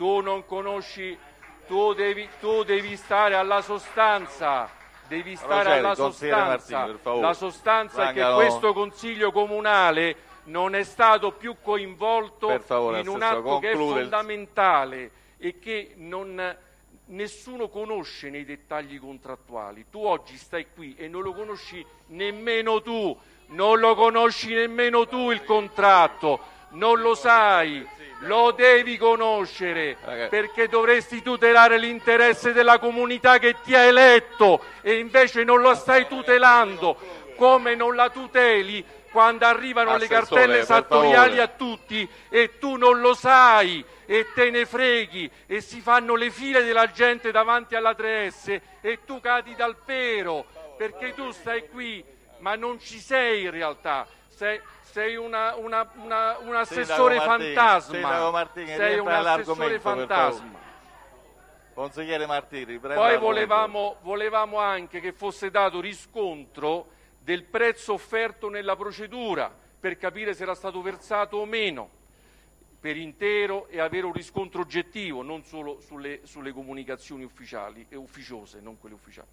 Tu non conosci, tu devi stare alla sostanza, devi stare alla sostanza. Martini, per favore. La sostanza è che questo Consiglio Comunale non è stato più coinvolto in un atto che è fondamentale e che nessuno conosce nei dettagli contrattuali. Tu oggi stai qui e non lo conosci nemmeno tu, non lo conosci nemmeno tu il contratto, non lo sai, lo devi conoscere perché dovresti tutelare l'interesse della comunità che ti ha eletto e invece non lo stai tutelando, come non la tuteli quando arrivano le cartelle esattoriali a tutti e tu non lo sai e te ne freghi e si fanno le file della gente davanti alla 3S e tu cadi dal pero perché tu stai qui ma non ci sei in realtà, sei un assessore fantasma, sei un assessore fantasma. Consigliere Martini, poi volevamo anche che fosse dato riscontro del prezzo offerto nella procedura per capire se era stato versato o meno per intero e avere un riscontro oggettivo, non solo sulle comunicazioni ufficiali e ufficiose, non quelle ufficiali.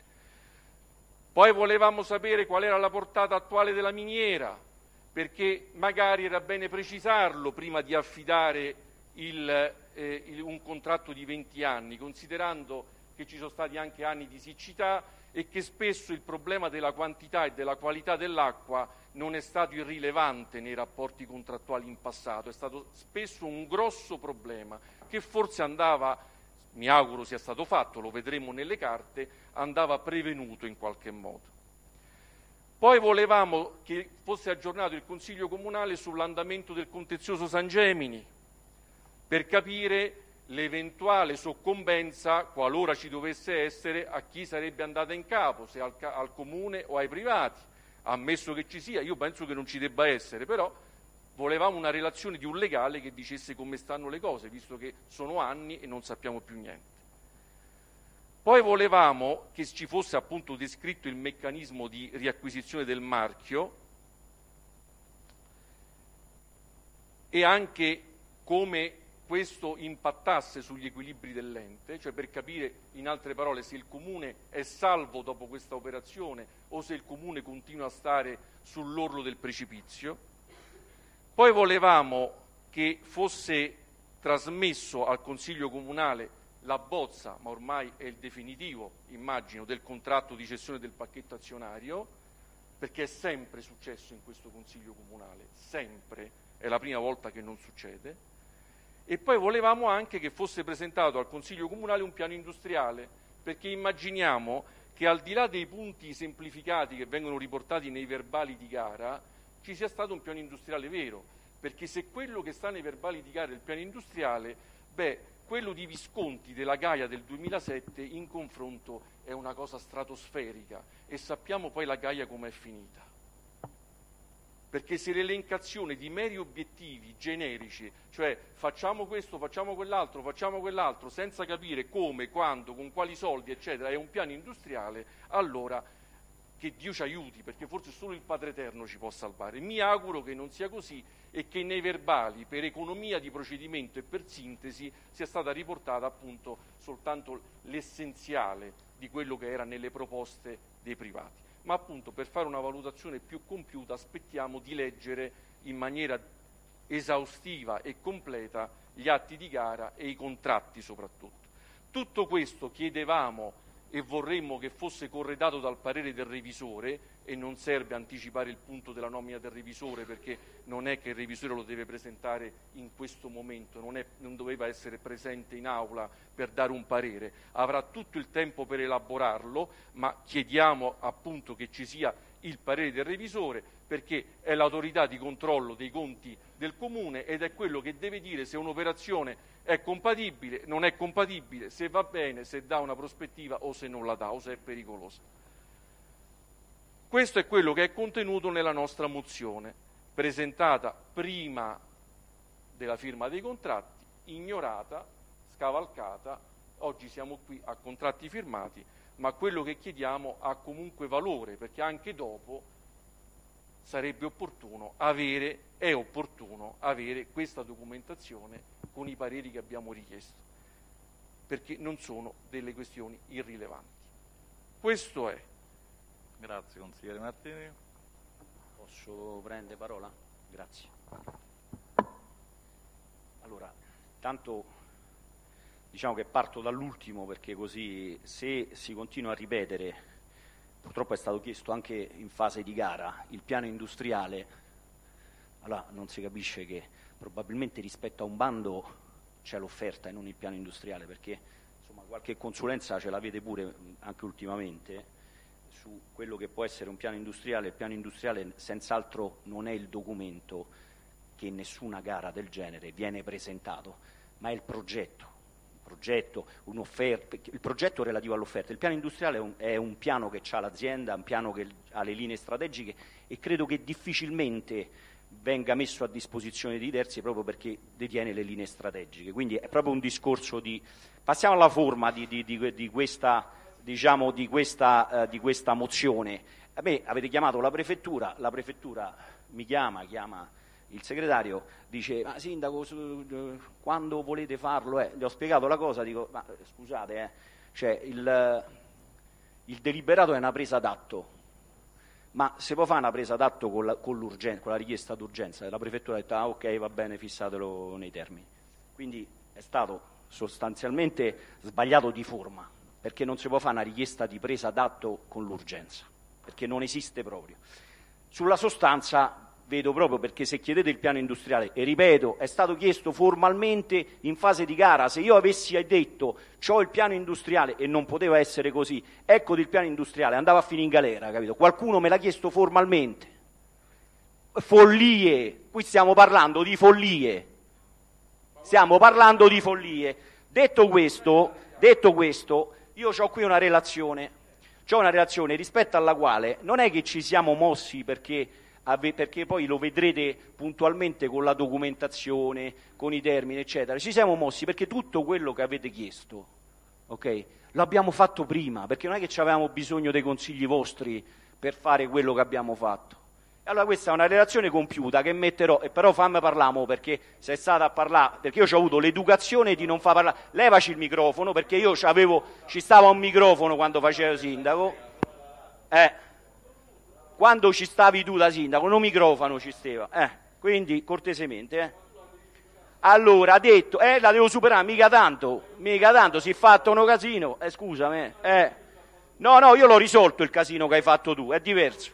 Poi volevamo sapere qual era la portata attuale della miniera, perché magari era bene precisarlo prima di affidare un contratto di 20 anni, considerando che ci sono stati anche anni di siccità e che spesso il problema della quantità e della qualità dell'acqua non è stato irrilevante nei rapporti contrattuali in passato, è stato spesso un grosso problema che forse andava, mi auguro sia stato fatto, lo vedremo nelle carte, andava prevenuto in qualche modo. Poi volevamo che fosse aggiornato il Consiglio Comunale sull'andamento del contenzioso San Gemini, per capire l'eventuale soccombenza, qualora ci dovesse essere, a chi sarebbe andata in capo, se al Comune o ai privati. Ammesso che ci sia, io penso che non ci debba essere, però volevamo una relazione di un legale che dicesse come stanno le cose, visto che sono anni e non sappiamo più niente. Poi volevamo che ci fosse appunto descritto il meccanismo di riacquisizione del marchio e anche come questo impattasse sugli equilibri dell'ente, cioè per capire in altre parole se il Comune è salvo dopo questa operazione o se il Comune continua a stare sull'orlo del precipizio. Poi volevamo che fosse trasmesso al Consiglio Comunale la bozza, ma ormai è il definitivo, immagino, del contratto di cessione del pacchetto azionario, perché è sempre successo in questo Consiglio Comunale, sempre, è la prima volta che non succede. E poi volevamo anche che fosse presentato al Consiglio Comunale un piano industriale, perché immaginiamo che al di là dei punti semplificati che vengono riportati nei verbali di gara, ci sia stato un piano industriale vero, perché se quello che sta nei verbali di gara è il piano industriale, quello di Visconti della Gaia del 2007 in confronto è una cosa stratosferica e sappiamo poi la Gaia com'è finita. Perché se l'elencazione di meri obiettivi generici, cioè facciamo questo, facciamo quell'altro, senza capire come, quando, con quali soldi, eccetera, è un piano industriale, allora che Dio ci aiuti, perché forse solo il Padre Eterno ci può salvare. Mi auguro che non sia così e che nei verbali, per economia di procedimento e per sintesi, sia stata riportata appunto soltanto l'essenziale di quello che era nelle proposte dei privati. Ma appunto per fare una valutazione più compiuta aspettiamo di leggere in maniera esaustiva e completa gli atti di gara e i contratti soprattutto. Tutto questo chiedevamo e vorremmo che fosse corredato dal parere del revisore, e non serve anticipare il punto della nomina del revisore, perché non è che il revisore lo deve presentare in questo momento, non doveva essere presente in aula per dare un parere, avrà tutto il tempo per elaborarlo, ma chiediamo appunto che ci sia il parere del revisore, perché è l'autorità di controllo dei conti del Comune ed è quello che deve dire se un'operazione è compatibile, non è compatibile, se va bene, se dà una prospettiva o se non la dà o se è pericolosa. Questo è quello che è contenuto nella nostra mozione, presentata prima della firma dei contratti, ignorata, scavalcata, oggi siamo qui a contratti firmati, ma quello che chiediamo ha comunque valore, perché anche dopo è opportuno avere questa documentazione con i pareri che abbiamo richiesto. perché non sono delle questioni irrilevanti. Questo è. Grazie consigliere Martini. Posso prendere parola? Grazie. Allora, tanto diciamo che parto dall'ultimo, perché così se si continua a ripetere, purtroppo è stato chiesto anche in fase di gara, il piano industriale, allora non si capisce che probabilmente rispetto a un bando c'è l'offerta e non il piano industriale, perché insomma qualche consulenza ce l'avete pure anche ultimamente su quello che può essere un piano industriale. Il piano industriale senz'altro non è il documento che in nessuna gara del genere viene presentato, ma è il progetto, un'offerta, il progetto relativo all'offerta. Il piano industriale è un piano che ha l'azienda, un piano che ha le linee strategiche, e credo che difficilmente venga messo a disposizione di terzi proprio perché detiene le linee strategiche. Quindi è proprio un discorso di... Passiamo alla forma di questa, diciamo, di questa mozione. A me avete chiamato la prefettura mi chiama il segretario, dice: ma sindaco, quando volete farlo? Gli ho spiegato la cosa, dico: ma scusate, cioè il deliberato è una presa d'atto, ma se può fare una presa d'atto con la richiesta d'urgenza? E la prefettura ha detto: ah, ok, va bene, fissatelo nei termini. Quindi è stato sostanzialmente sbagliato di forma, perché non si può fare una richiesta di presa d'atto con l'urgenza, perché non esiste proprio. Sulla sostanza vedo proprio, perché se chiedete il piano industriale, e ripeto, è stato chiesto formalmente in fase di gara, se io avessi detto c'ho il piano industriale, e non poteva essere così, ecco il piano industriale, andava a finire in galera, capito? Qualcuno me l'ha chiesto formalmente. Follie, qui stiamo parlando di follie. Detto questo, io ho qui una relazione rispetto alla quale non è che ci siamo mossi perché poi lo vedrete puntualmente con la documentazione, con i termini, eccetera. Ci siamo mossi perché tutto quello che avete chiesto, ok, lo abbiamo fatto prima, perché non è che avevamo bisogno dei consigli vostri per fare quello che abbiamo fatto. E allora questa è una relazione compiuta che metterò, e però fammi parlare, perché sei stata a parlare, perché io ho avuto l'educazione di non far parlare. Levaci il microfono, perché io ci stava un microfono quando facevo sindaco. Quando ci stavi tu da sindaco, un microfono ci stava, quindi cortesemente. Allora ha detto, la devo superare, mica tanto, si è fatto un casino, scusami, no, io l'ho risolto il casino che hai fatto tu, è diverso,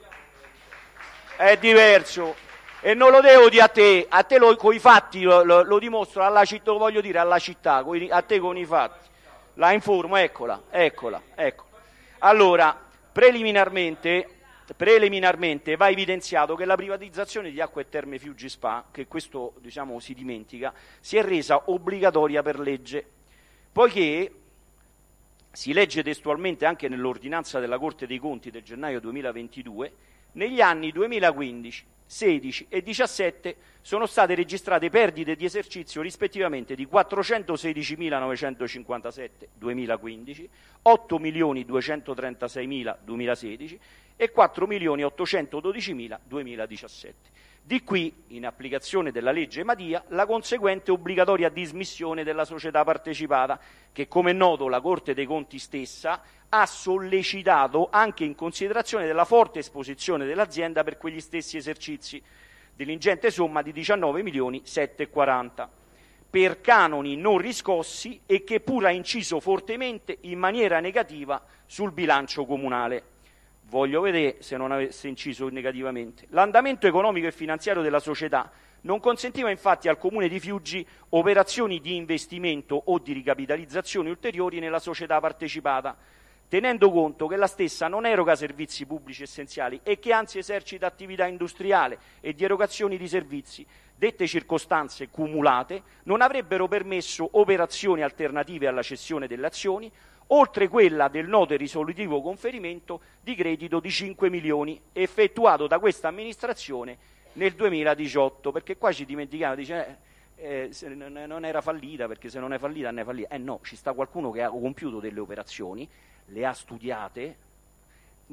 e non lo devo dire a te con i fatti lo dimostro, alla città, lo voglio dire alla città, a te con i fatti, la informo, eccola. Allora, preliminarmente va evidenziato che la privatizzazione di Acque e Terme Fiuggi SpA, che questo diciamo si dimentica, si è resa obbligatoria per legge, poiché si legge testualmente anche nell'ordinanza della Corte dei Conti del gennaio 2022, negli anni 2015, 16 e 17 sono state registrate perdite di esercizio rispettivamente di 416.957 2015, 8.236.000 2016 e 4.812.000 2017. Di qui, in applicazione della legge Madia, la conseguente obbligatoria dismissione della società partecipata, che come è noto la Corte dei Conti stessa ha sollecitato anche in considerazione della forte esposizione dell'azienda per quegli stessi esercizi, dell'ingente somma di 19.740.000 per canoni non riscossi, e che pur ha inciso fortemente in maniera negativa sul bilancio comunale. Voglio vedere se non avesse inciso negativamente. L'andamento economico e finanziario della società non consentiva infatti al Comune di Fiuggi operazioni di investimento o di ricapitalizzazione ulteriori nella società partecipata, tenendo conto che la stessa non eroga servizi pubblici essenziali e che anzi esercita attività industriale e di erogazioni di servizi. Dette circostanze cumulate non avrebbero permesso operazioni alternative alla cessione delle azioni, oltre quella del noto e risolutivo conferimento di credito di 5 milioni effettuato da questa amministrazione nel 2018, perché qua ci dimentichiamo, dice non era fallita, perché se non è fallita non è fallita. No, ci sta qualcuno che ha compiuto delle operazioni, le ha studiate,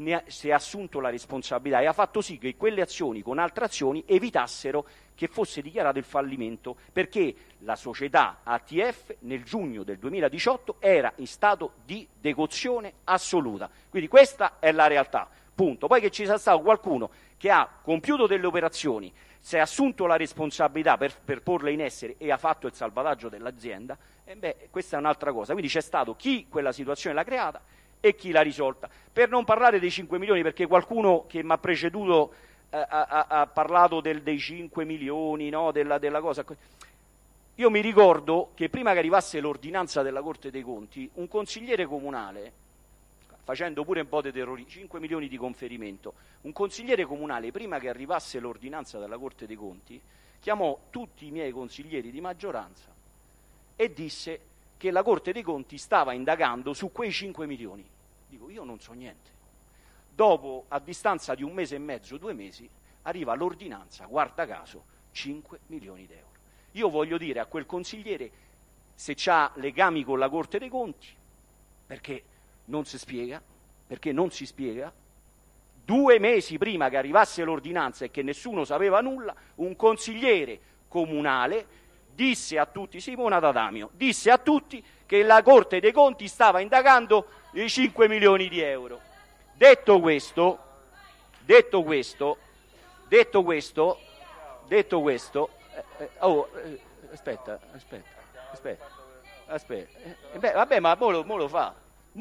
si è assunto la responsabilità e ha fatto sì che quelle azioni con altre azioni evitassero che fosse dichiarato il fallimento, perché la società ATF nel giugno del 2018 era in stato di decozione assoluta. Quindi questa è la realtà, punto. Poi che ci sia stato qualcuno che ha compiuto delle operazioni, si è assunto la responsabilità per porle in essere e ha fatto il salvataggio dell'azienda, questa è un'altra cosa. Quindi c'è stato chi quella situazione l'ha creata e chi l'ha risolta. Per non parlare dei 5 milioni, perché qualcuno che mi ha preceduto ha parlato dei 5 milioni, no? della cosa. Io mi ricordo che prima che arrivasse l'ordinanza della Corte dei Conti, un consigliere comunale, facendo pure un po' di terrorismo, 5 milioni di conferimento, un consigliere comunale, prima che arrivasse l'ordinanza della Corte dei Conti, chiamò tutti i miei consiglieri di maggioranza e disse che la Corte dei Conti stava indagando su quei 5 milioni. Dico, io non so niente. Dopo, a distanza di 1 mese e mezzo, 2 mesi, arriva l'ordinanza, guarda caso, 5 milioni di euro. Io voglio dire a quel consigliere se c'ha legami con la Corte dei Conti, perché non si spiega, 2 mesi prima che arrivasse l'ordinanza e che nessuno sapeva nulla, un consigliere comunale disse a tutti, Simona D'Adamio, disse a tutti che la Corte dei Conti stava indagando i 5 milioni di euro. Detto questo, aspetta. Vabbè, ma mo lo fa.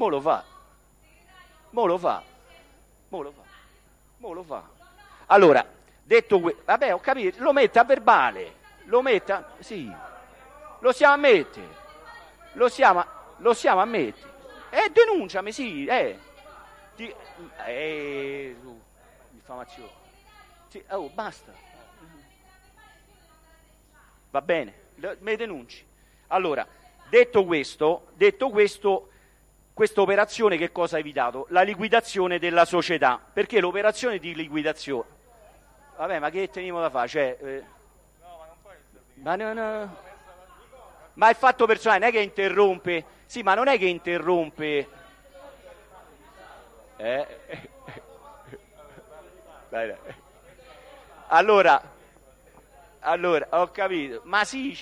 Allora, detto questo, vabbè, ho capito, lo metta a verbale, sì, lo siamo a mettere, denunciami, sì, diffamazione, sì, basta, va bene, me denunci. Allora, detto questo, questa operazione che cosa ha evitato? La liquidazione della società, perché l'operazione di liquidazione, vabbè, ma che teniamo da fare? Cioè, ma il fatto personale non è che interrompe, sì, ma non è che interrompe. Allora, ho capito, ma sì.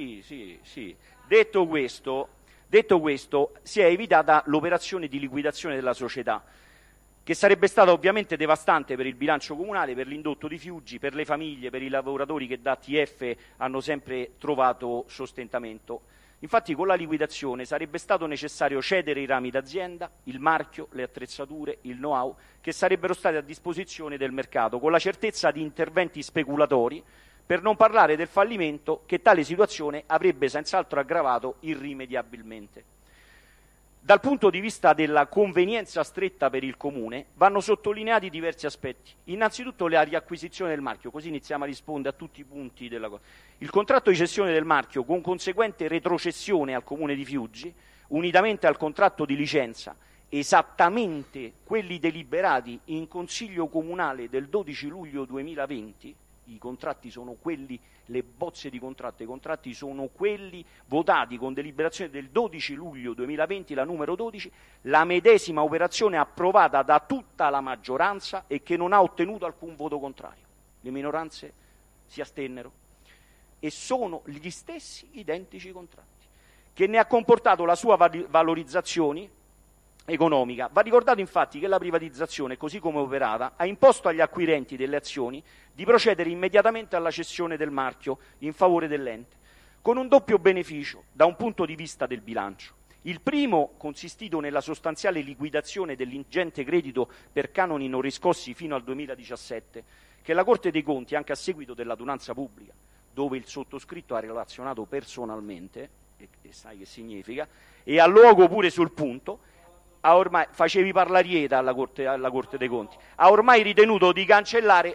Detto questo, si è evitata l'operazione di liquidazione della società, che sarebbe stata ovviamente devastante per il bilancio comunale, per l'indotto di Fiuggi, per le famiglie, per i lavoratori che da ATF hanno sempre trovato sostentamento. Infatti con la liquidazione sarebbe stato necessario cedere i rami d'azienda, il marchio, le attrezzature, il know-how, che sarebbero stati a disposizione del mercato, con la certezza di interventi speculatori, per non parlare del fallimento che tale situazione avrebbe senz'altro aggravato irrimediabilmente. Dal punto di vista della convenienza stretta per il Comune vanno sottolineati diversi aspetti. Innanzitutto la riacquisizione del marchio, così iniziamo a rispondere a tutti i punti della cosa. Il contratto di cessione del marchio con conseguente retrocessione al Comune di Fiuggi, unitamente al contratto di licenza, esattamente quelli deliberati in Consiglio Comunale del 12 luglio 2020, i contratti sono quelli, le bozze di contratto, i contratti sono quelli votati con deliberazione del 12 luglio 2020, la numero 12, la medesima operazione approvata da tutta la maggioranza e che non ha ottenuto alcun voto contrario. Le minoranze si astennero e sono gli stessi identici contratti, che ne ha comportato la sua valorizzazione economica. Va ricordato infatti che la privatizzazione, così come operata, ha imposto agli acquirenti delle azioni di procedere immediatamente alla cessione del marchio in favore dell'ente, con un doppio beneficio da un punto di vista del bilancio. Il primo consistito nella sostanziale liquidazione dell'ingente credito per canoni non riscossi fino al 2017, che la Corte dei Conti, anche a seguito dell'adunanza pubblica, dove il sottoscritto ha relazionato personalmente, e sai che significa, e a luogo pure sul punto, ormai facevi parlarieta alla Corte dei Conti, ha ormai ritenuto di cancellare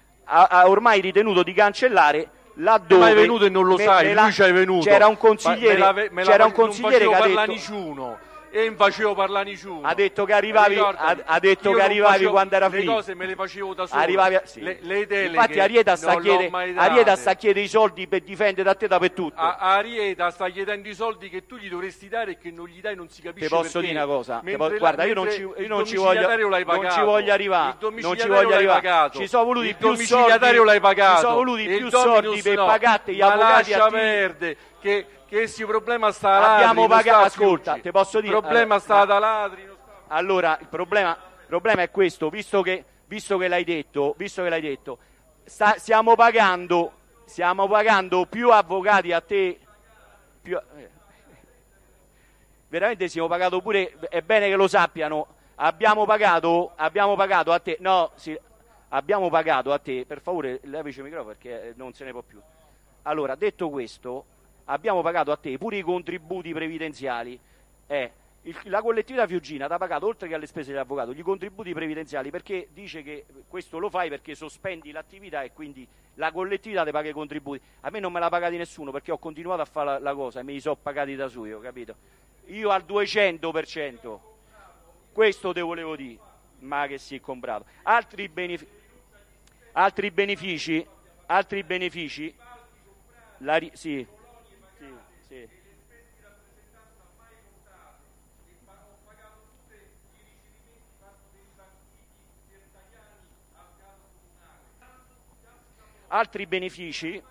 laddove ma è venuto e non lo sai, lui ci è venuto. C'era un consigliere che ha detto e non facevo parlare nessuno. Ha detto che arrivavi, ha detto che arrivavi quando era finito. Le cose me le facevo da solo. Sì. Le deleghe infatti Arieta sta chiedendo i soldi per difendere da te dappertutto. Arieta sta chiedendo i soldi che tu gli dovresti dare e che non gli dai, non si capisce perché. Ti posso dire una cosa? Guarda, io non ci voglio arrivare. Non ci voglio arrivare. Ci sono voluti più soldi. L'hai pagato. Ci sono voluti più soldi per pagarti gli avvocati. Lascia perdere che questo problema sta a ladri. Abbiamo pagato, ascolta, ti posso dire. Il problema sta da ladri. Allora, il problema è questo, visto che l'hai detto, stiamo pagando più avvocati a te, veramente siamo pagato pure, è bene che lo sappiano, abbiamo pagato a te, abbiamo pagato a te, per favore levici il microfono perché non se ne può più. Allora, detto questo, abbiamo pagato a te pure i contributi previdenziali, la collettività Fiugina ti ha pagato, oltre che alle spese dell'avvocato, gli contributi previdenziali, perché dice che questo lo fai perché sospendi l'attività e quindi la collettività ti paga i contributi. A me non me l'ha pagati nessuno perché ho continuato a fare la cosa e me li so pagati da solo, capito? Io al 200%, questo te volevo dire, ma che si è comprato. Altri benefici, sì. Altri benefici?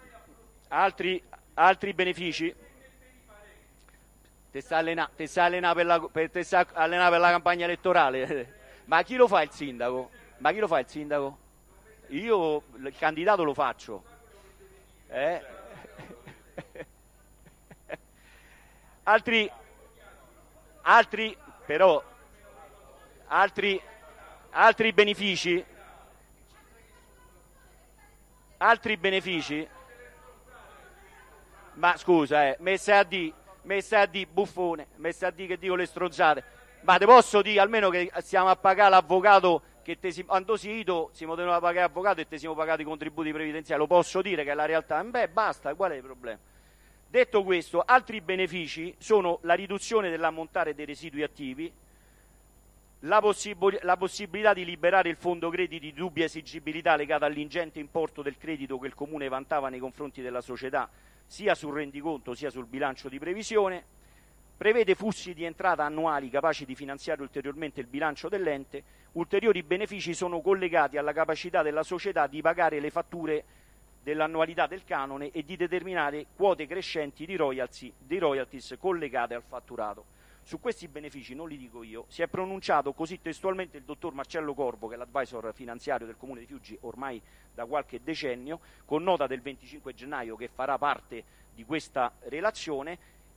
Ti sta allenando per la campagna elettorale? Ma chi lo fa il sindaco? Io il candidato lo faccio. Altri benefici? Ma scusa, messa a di buffone, messa a di che dico le stronzate. Ma te posso dire almeno che stiamo a pagare l'avvocato che quando siamo tenuti a pagare l'avvocato e te siamo pagati i contributi previdenziali, lo posso dire che è la realtà. Basta, qual è il problema? Detto questo, altri benefici sono la riduzione dell'ammontare dei residui attivi, la possibilità di liberare il fondo crediti di dubbia esigibilità legata all'ingente importo del credito che il Comune vantava nei confronti della società, sia sul rendiconto sia sul bilancio di previsione, prevede flussi di entrata annuali capaci di finanziare ulteriormente il bilancio dell'ente. Ulteriori benefici sono collegati alla capacità della società di pagare le fatture dell'annualità del canone e di determinare quote crescenti di royalties collegate al fatturato. Su questi benefici, non li dico io, si è pronunciato così testualmente il dottor Marcello Corvo, che è l'advisor finanziario del Comune di Fiuggi ormai da qualche decennio, con nota del 25 gennaio che farà parte di questa relazione,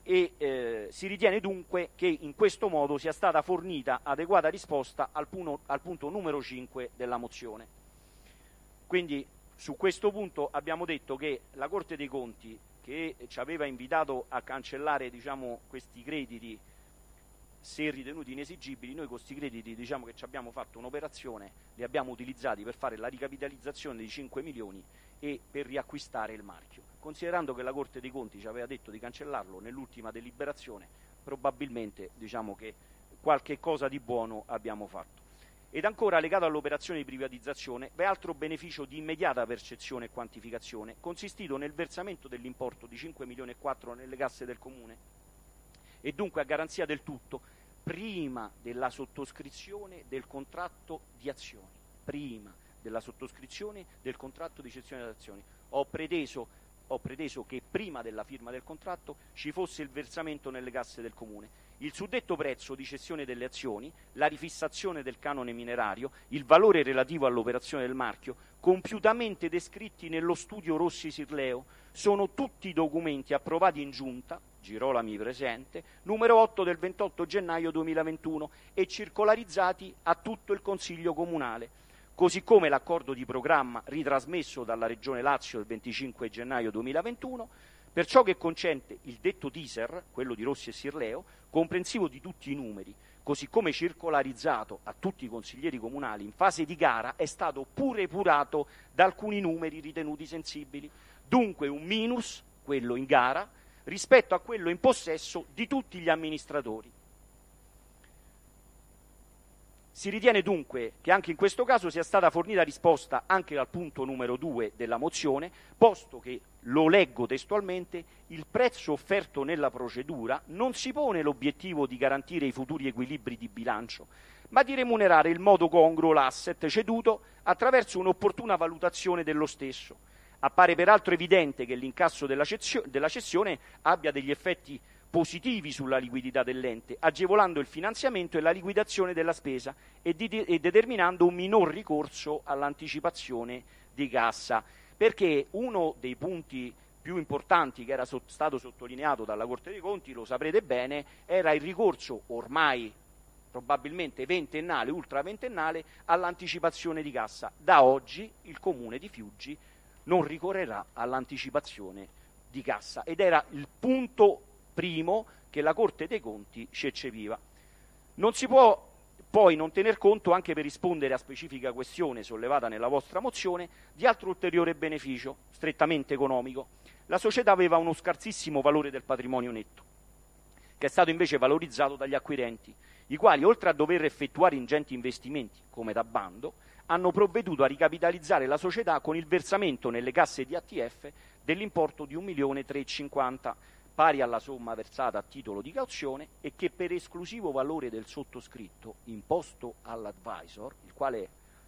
e si ritiene dunque che in questo modo sia stata fornita adeguata risposta al punto numero 5 della mozione. Quindi su questo punto abbiamo detto che la Corte dei Conti, che ci aveva invitato a cancellare questi crediti se ritenuti inesigibili, noi con questi crediti ci abbiamo fatto un'operazione, li abbiamo utilizzati per fare la ricapitalizzazione di 5 milioni e per riacquistare il marchio. Considerando che la Corte dei Conti ci aveva detto di cancellarlo nell'ultima deliberazione, probabilmente che qualche cosa di buono abbiamo fatto. Ed ancora, legato all'operazione di privatizzazione, v'è altro beneficio di immediata percezione e quantificazione, consistito nel versamento dell'importo di 5 milioni e 4 nelle casse del Comune, e dunque a garanzia del tutto, prima della sottoscrizione del contratto di azioni. Prima della sottoscrizione del contratto di cessione delle azioni. Ho preteso che prima della firma del contratto ci fosse il versamento nelle casse del Comune. Il suddetto prezzo di cessione delle azioni, la rifissazione del canone minerario, il valore relativo all'operazione del marchio, compiutamente descritti nello studio Rossi Sirleo, sono tutti documenti approvati in giunta, Girolami presente, numero 8 del 28 gennaio 2021 e circolarizzati a tutto il Consiglio Comunale, così come l'accordo di programma ritrasmesso dalla Regione Lazio il 25 gennaio 2021, per ciò che concerne il detto teaser, quello di Rossi e Sirleo, comprensivo di tutti i numeri, così come circolarizzato a tutti i consiglieri comunali in fase di gara, è stato pure epurato da alcuni numeri ritenuti sensibili. Dunque un minus, quello in gara, rispetto a quello in possesso di tutti gli amministratori. Si ritiene dunque che anche in questo caso sia stata fornita risposta anche al punto numero 2 della mozione, posto che, lo leggo testualmente, il prezzo offerto nella procedura non si pone l'obiettivo di garantire i futuri equilibri di bilancio, ma di remunerare in modo congruo l'asset ceduto attraverso un'opportuna valutazione dello stesso. Appare peraltro evidente che l'incasso della cessione abbia degli effetti positivi sulla liquidità dell'ente, agevolando il finanziamento e la liquidazione della spesa e determinando un minor ricorso all'anticipazione di cassa. Perché uno dei punti più importanti che era stato sottolineato dalla Corte dei Conti, lo saprete bene, era il ricorso ormai probabilmente ventennale, ultraventennale, all'anticipazione di cassa. Da oggi il Comune di Fiuggi non ricorrerà all'anticipazione di cassa ed era il punto primo che la Corte dei Conti ci eccepiva. Non si può poi non tener conto, anche per rispondere a specifica questione sollevata nella vostra mozione, di altro ulteriore beneficio, strettamente economico. La società aveva uno scarsissimo valore del patrimonio netto, che è stato invece valorizzato dagli acquirenti, i quali, oltre a dover effettuare ingenti investimenti, come da bando, hanno provveduto a ricapitalizzare la società con il versamento nelle casse di ATF dell'importo di 1.350.000, pari alla somma versata a titolo di cauzione e che per esclusivo valore del sottoscritto imposto all'advisor, il quale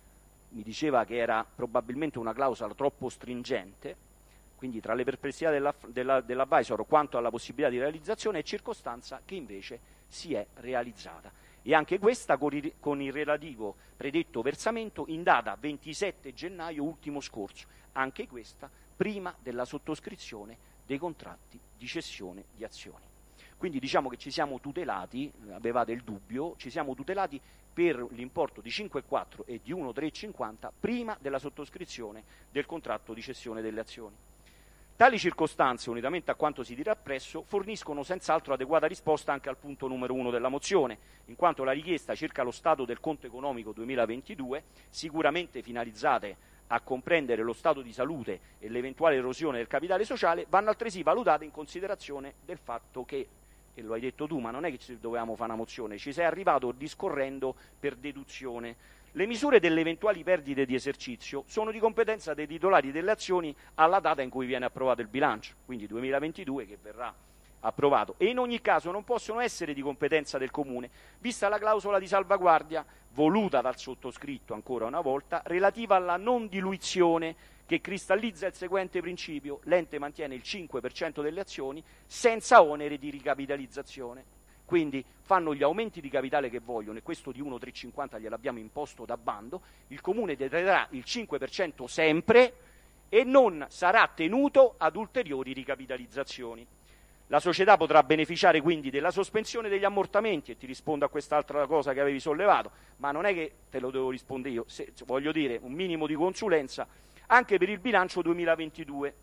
mi diceva che era probabilmente una clausola troppo stringente, quindi tra le perplessità dell'advisor quanto alla possibilità di realizzazione, è circostanza che invece si è realizzata. E anche questa con il relativo predetto versamento in data 27 gennaio ultimo scorso, anche questa prima della sottoscrizione dei contratti di cessione di azioni. Quindi diciamo che ci siamo tutelati, avevate il dubbio, ci siamo tutelati per l'importo di 5,4 e di 1,350 prima della sottoscrizione del contratto di cessione delle azioni. Tali circostanze, unitamente a quanto si dirà appresso, forniscono senz'altro adeguata risposta anche al punto numero 1 della mozione, in quanto la richiesta circa lo stato del conto economico 2022, sicuramente finalizzate a comprendere lo stato di salute e l'eventuale erosione del capitale sociale, vanno altresì valutate in considerazione del fatto che, e lo hai detto tu, ma non è che ci dovevamo fare una mozione, ci sei arrivato discorrendo per deduzione. Le misure delle eventuali perdite di esercizio sono di competenza dei titolari delle azioni alla data in cui viene approvato il bilancio, quindi 2022 che verrà approvato, e in ogni caso non possono essere di competenza del Comune, vista la clausola di salvaguardia voluta dal sottoscritto ancora una volta, relativa alla non diluizione, che cristallizza il seguente principio: l'ente mantiene il 5% delle azioni senza onere di ricapitalizzazione. Quindi fanno gli aumenti di capitale che vogliono, e questo di 1,350 gliel'abbiamo imposto da bando, il Comune deterrà il 5% sempre e non sarà tenuto ad ulteriori ricapitalizzazioni. La società potrà beneficiare quindi della sospensione degli ammortamenti, e ti rispondo a quest'altra cosa che avevi sollevato, ma non è che te lo devo rispondere io, voglio dire un minimo di consulenza, anche per il bilancio 2022,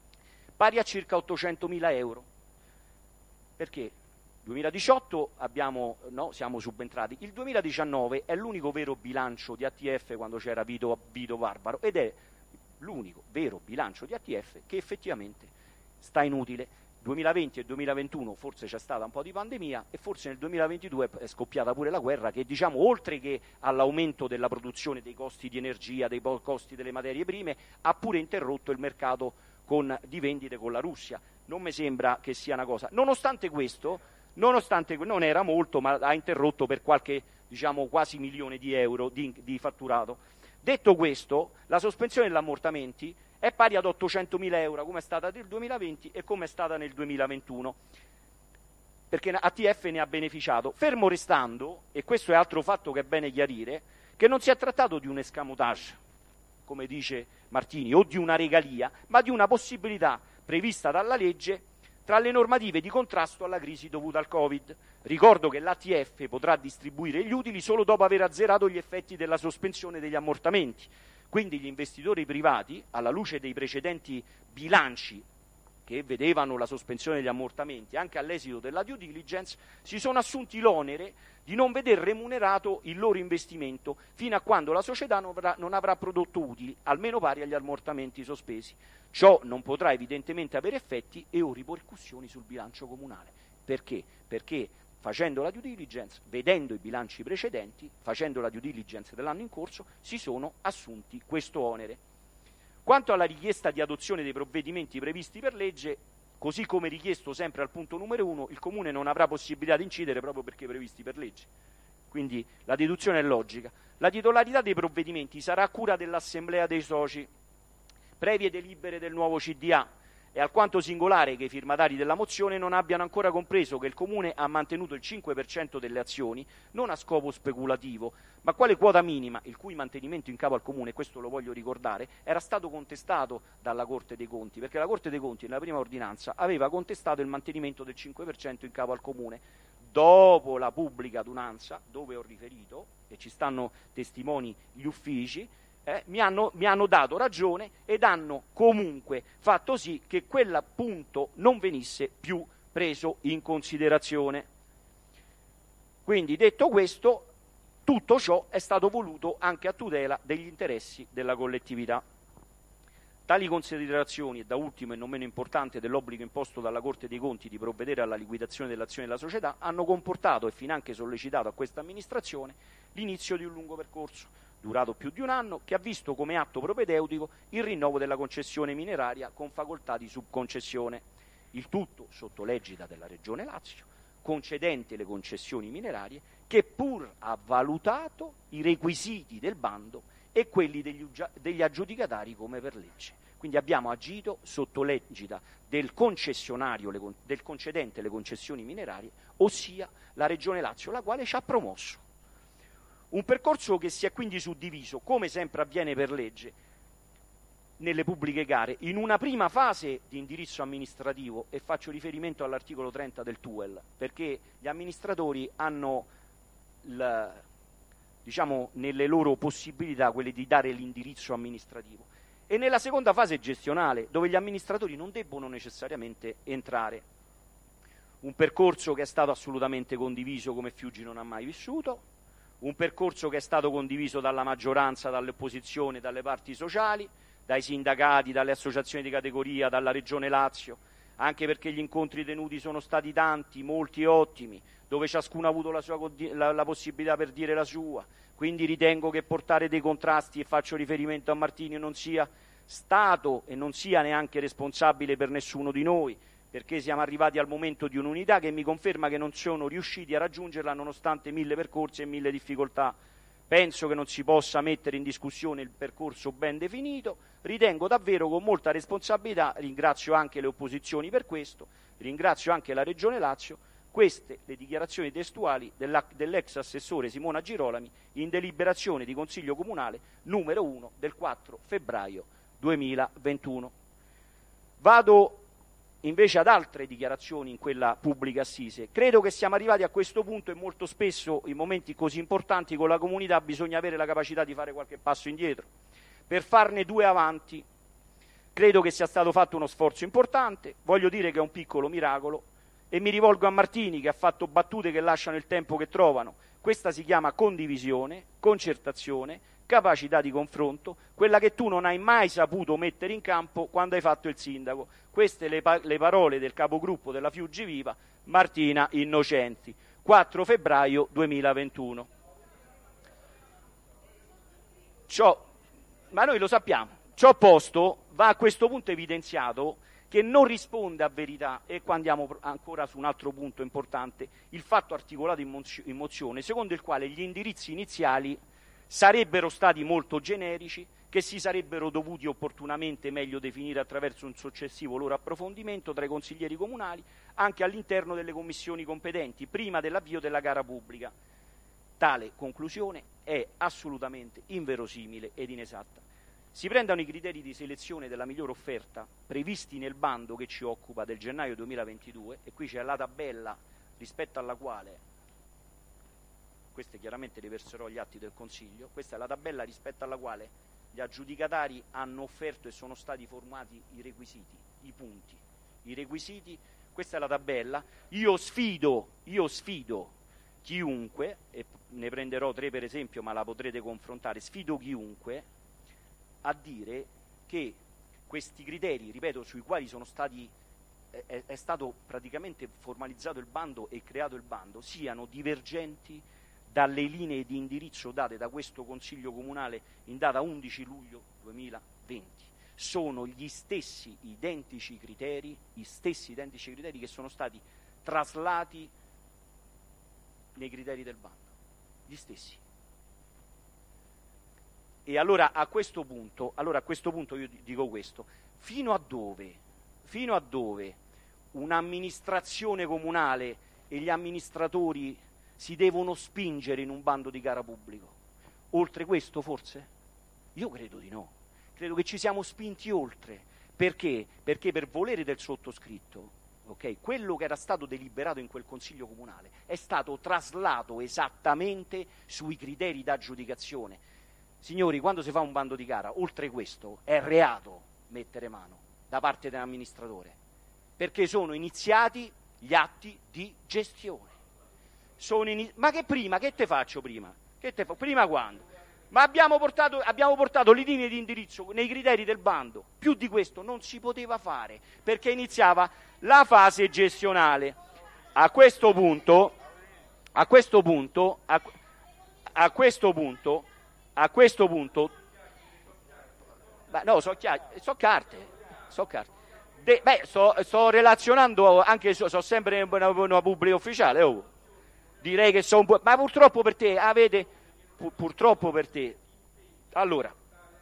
pari a circa 800.000 euro. Perché? 2018 siamo subentrati, il 2019 è l'unico vero bilancio di ATF quando c'era Vito Barbaro, ed è l'unico vero bilancio di ATF che effettivamente sta inutile. 2020 e 2021 forse c'è stata un po' di pandemia e forse nel 2022 è scoppiata pure la guerra che, diciamo, oltre che all'aumento della produzione, dei costi di energia, dei costi delle materie prime, ha pure interrotto il mercato di vendite con la Russia. Non mi sembra che sia una cosa. Nonostante questo, non era molto, ma ha interrotto per qualche, quasi milione di euro di fatturato. Detto questo, la sospensione degli ammortamenti è pari ad 800.000 euro, come è stata nel 2020 e come è stata nel 2021, perché ATF ne ha beneficiato, fermo restando, e questo è altro fatto che è bene chiarire, che non si è trattato di un escamotage, come dice Martini, o di una regalia, ma di una possibilità prevista dalla legge tra le normative di contrasto alla crisi dovuta al Covid. Ricordo che l'ATF potrà distribuire gli utili solo dopo aver azzerato gli effetti della sospensione degli ammortamenti. Quindi gli investitori privati, alla luce dei precedenti bilanci che vedevano la sospensione degli ammortamenti, anche all'esito della due diligence, si sono assunti l'onere di non veder remunerato il loro investimento fino a quando la società non avrà prodotto utili, almeno pari agli ammortamenti sospesi. Ciò non potrà evidentemente avere effetti e o ripercussioni sul bilancio comunale. Perché? Perché facendo la due diligence, vedendo i bilanci precedenti, facendo la due diligence dell'anno in corso, si sono assunti questo onere. Quanto alla richiesta di adozione dei provvedimenti previsti per legge, così come richiesto sempre al punto numero 1, il Comune non avrà possibilità di incidere proprio perché previsti per legge. Quindi la deduzione è logica. La titolarità dei provvedimenti sarà a cura dell'Assemblea dei Soci, previe delibere del nuovo CDA. È alquanto singolare che i firmatari della mozione non abbiano ancora compreso che il Comune ha mantenuto il 5% delle azioni non a scopo speculativo, ma quale quota minima, il cui mantenimento in capo al Comune, questo lo voglio ricordare, era stato contestato dalla Corte dei Conti, perché la Corte dei Conti nella prima ordinanza aveva contestato il mantenimento del 5% in capo al Comune. Dopo la pubblica adunanza, dove ho riferito, e ci stanno testimoni gli uffici, mi hanno dato ragione ed hanno comunque fatto sì che quel punto non venisse più preso in considerazione. Quindi, detto questo, tutto ciò è stato voluto anche a tutela degli interessi della collettività. Tali considerazioni, e da ultimo e non meno importante dell'obbligo imposto dalla Corte dei Conti di provvedere alla liquidazione dell'azione della società, hanno comportato e finanche sollecitato a questa amministrazione l'inizio di un lungo percorso durato più di un anno, che ha visto come atto propedeutico il rinnovo della concessione mineraria con facoltà di subconcessione. Il tutto sotto l'egida della Regione Lazio, concedente le concessioni minerarie, che pur ha valutato i requisiti del bando e quelli degli aggiudicatari come per legge. Quindi abbiamo agito sotto l'egida del concessionario, del concedente le concessioni minerarie, ossia la Regione Lazio, la quale ci ha promosso. Un percorso che si è quindi suddiviso, come sempre avviene per legge, nelle pubbliche gare, in una prima fase di indirizzo amministrativo, e faccio riferimento all'articolo 30 del TUEL, perché gli amministratori hanno, nelle loro possibilità quelle di dare l'indirizzo amministrativo, e nella seconda fase gestionale, dove gli amministratori non debbono necessariamente entrare. Un percorso che è stato assolutamente condiviso come Fiuggi non ha mai vissuto, un percorso che è stato condiviso dalla maggioranza, dall'opposizione, dalle parti sociali, dai sindacati, dalle associazioni di categoria, dalla Regione Lazio, anche perché gli incontri tenuti sono stati tanti, molti e ottimi, dove ciascuno ha avuto la possibilità per dire la sua. Quindi ritengo che portare dei contrasti, e faccio riferimento a Martini, non sia stato e non sia neanche responsabile per nessuno di noi, perché siamo arrivati al momento di un'unità che mi conferma che non sono riusciti a raggiungerla nonostante 1000 percorsi e 1000 difficoltà. Penso che non si possa mettere in discussione il percorso ben definito, ritengo davvero con molta responsabilità, ringrazio anche le opposizioni per questo, ringrazio anche la Regione Lazio, queste le dichiarazioni testuali dell'ex assessore Simona Girolami in deliberazione di Consiglio Comunale numero 1 del 4 febbraio 2021. Vado invece ad altre dichiarazioni in quella pubblica assise. Credo che siamo arrivati a questo punto e molto spesso in momenti così importanti con la comunità bisogna avere la capacità di fare qualche passo indietro. Per farne due avanti, credo che sia stato fatto uno sforzo importante, voglio dire che è un piccolo miracolo, e mi rivolgo a Martini che ha fatto battute che lasciano il tempo che trovano. Questa si chiama condivisione, concertazione, capacità di confronto, quella che tu non hai mai saputo mettere in campo quando hai fatto il sindaco. Queste le parole del capogruppo della Fiuggi Viva, Martina Innocenti, 4 febbraio 2021. Ma noi lo sappiamo. Ciò posto, va a questo punto evidenziato che non risponde a verità, e qua andiamo ancora su un altro punto importante, il fatto articolato in mozione, secondo il quale gli indirizzi iniziali sarebbero stati molto generici, che si sarebbero dovuti opportunamente meglio definire attraverso un successivo loro approfondimento tra i consiglieri comunali, anche all'interno delle commissioni competenti, prima dell'avvio della gara pubblica. Tale conclusione è assolutamente inverosimile ed inesatta. Si prendano i criteri di selezione della migliore offerta previsti nel bando che ci occupa del gennaio 2022, e qui c'è la tabella rispetto alla quale, queste chiaramente le verserò agli atti del Consiglio, questa è la tabella rispetto alla quale gli aggiudicatari hanno offerto e sono stati formati i requisiti, i punti, i requisiti, questa è la tabella. Io sfido chiunque, e ne prenderò 3 per esempio, ma la potrete confrontare, sfido chiunque a dire che questi criteri, ripeto, sui quali sono stati è stato praticamente formalizzato il bando e creato il bando, siano divergenti dalle linee di indirizzo date da questo Consiglio Comunale in data 11 luglio 2020. Sono gli stessi identici criteri che sono stati traslati nei criteri del bando, gli stessi. E allora a questo punto io dico questo: fino a dove un'amministrazione comunale e gli amministratori si devono spingere in un bando di gara pubblico? Oltre questo forse? Io credo di no, credo che ci siamo spinti oltre. Perché? Perché per volere del sottoscritto, okay, quello che era stato deliberato in quel Consiglio Comunale è stato traslato esattamente sui criteri d'aggiudicazione. Signori, quando si fa un bando di gara, oltre questo, è reato mettere mano da parte dell'amministratore, perché sono iniziati gli atti di gestione. Ma che prima? Che te faccio prima? Prima quando? Ma abbiamo portato le linee di indirizzo nei criteri del bando. Più di questo non si poteva fare, perché iniziava la fase gestionale. A questo punto, no, so carte. Sto relazionando anche, so sempre una pubblica ufficiale, oh. Direi che sono un po', ma purtroppo per te, vede, purtroppo per te. Allora,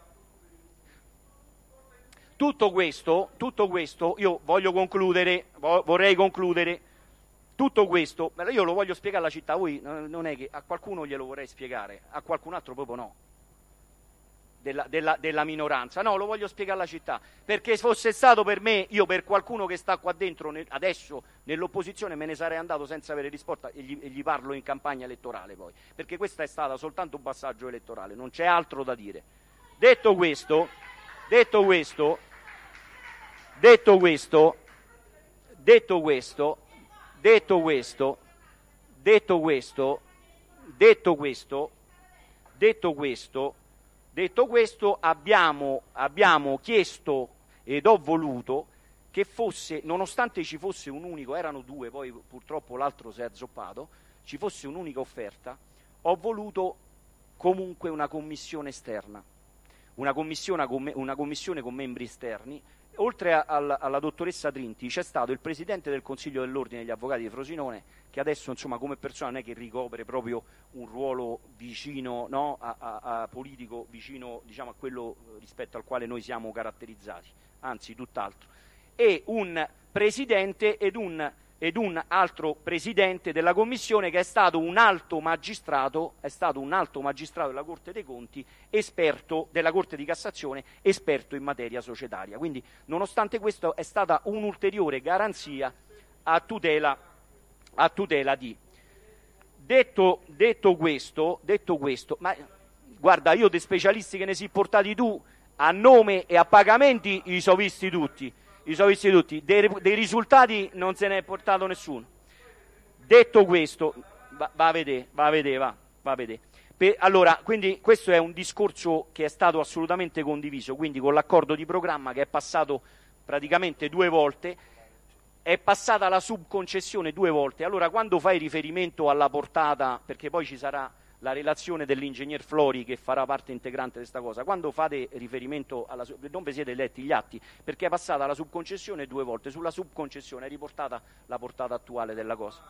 tutto questo io vorrei concludere. Tutto questo, io lo voglio spiegare alla città, voi non è che a qualcuno glielo vorrei spiegare, a qualcun altro proprio no, della minoranza, no, lo voglio spiegare alla città, perché se fosse stato per me, io per qualcuno che sta qua dentro adesso nell'opposizione me ne sarei andato senza avere risposta e gli parlo in campagna elettorale poi, perché questa è stata soltanto un passaggio elettorale, non c'è altro da dire. Detto questo, abbiamo chiesto ed ho voluto che fosse, nonostante ci fosse un unico, erano due, poi purtroppo l'altro si è azzoppato, ci fosse un'unica offerta, ho voluto comunque una commissione esterna, una commissione con membri esterni. Oltre alla dottoressa Trinti c'è stato il presidente del Consiglio dell'Ordine degli Avvocati di Frosinone, che adesso insomma come persona non è che ricopre proprio un ruolo vicino, no, a politico, vicino diciamo a quello rispetto al quale noi siamo caratterizzati, anzi tutt'altro, e un presidente ed un altro presidente della commissione che è stato un alto magistrato della Corte dei Conti, esperto della Corte di Cassazione, esperto in materia societaria. Quindi, nonostante questo, è stata un'ulteriore garanzia a tutela di. Detto questo, ma guarda, io dei specialisti che ne si portati tu, a nome e a pagamenti, li so visti tutti. Dei risultati non se ne è portato nessuno. Detto questo, va a vedere. Allora, quindi questo è un discorso che è stato assolutamente condiviso, quindi con l'accordo di programma che è passato praticamente 2 volte, è passata la subconcessione 2 volte. Allora, quando fai riferimento alla portata, perché poi ci sarà la relazione dell'ingegner Flori che farà parte integrante di questa cosa, quando fate riferimento non vi siete letti gli atti, perché è passata la subconcessione 2 volte, sulla subconcessione è riportata la portata attuale della cosa.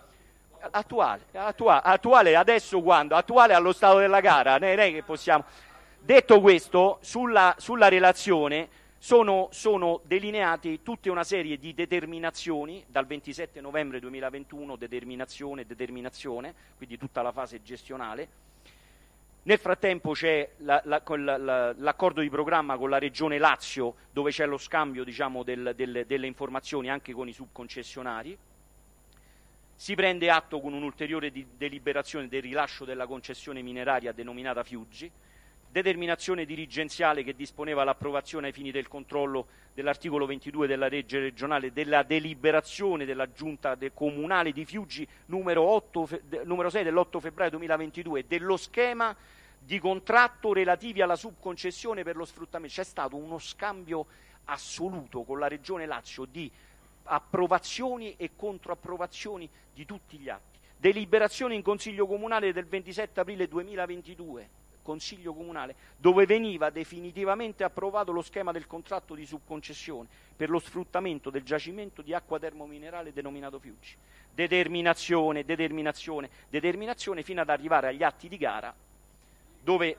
Attuale adesso quando? Attuale allo stato della gara, non è che possiamo. Detto questo, sulla relazione sono delineati tutta una serie di determinazioni dal 27 novembre 2021, determinazione, quindi tutta la fase gestionale. Nel frattempo c'è l'accordo di programma con la Regione Lazio, dove c'è lo scambio diciamo, delle informazioni anche con i subconcessionari. Si prende atto con un'ulteriore deliberazione del rilascio della concessione mineraria denominata Fiuggi, determinazione dirigenziale che disponeva l'approvazione ai fini del controllo dell'articolo 22 della legge regionale della deliberazione della giunta comunale di Fiuggi numero 6 dell'8 febbraio 2022 dello schema di contratto relativi alla subconcessione per lo sfruttamento. C'è stato uno scambio assoluto con la Regione Lazio di approvazioni e controapprovazioni di tutti gli atti. Deliberazione in Consiglio Comunale del 27 aprile 2022, Consiglio Comunale, dove veniva definitivamente approvato lo schema del contratto di subconcessione per lo sfruttamento del giacimento di acqua termominerale denominato Fiuggi. Determinazione fino ad arrivare agli atti di gara dove